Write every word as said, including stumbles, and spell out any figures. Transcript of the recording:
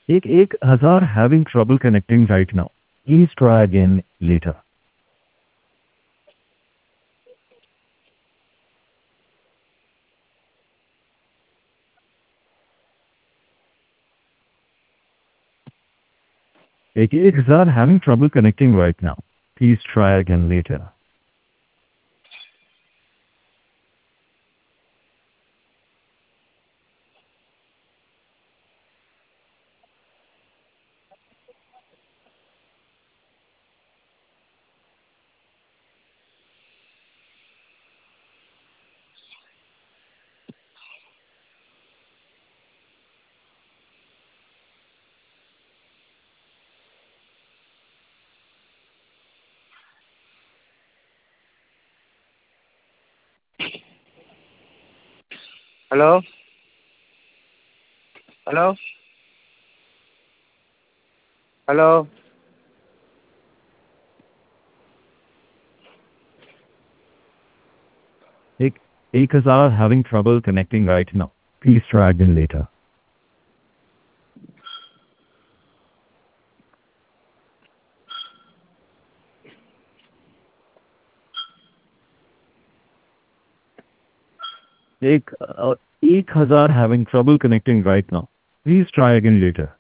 एक एक हजार having trouble connecting right now. Please try again later. एक एक हजार having trouble connecting right now. Please try again later. Hello hello hello एक एक हजार having trouble connecting right now. Please try again later. एक uh, एक हजार having trouble connecting right now. Please try again later.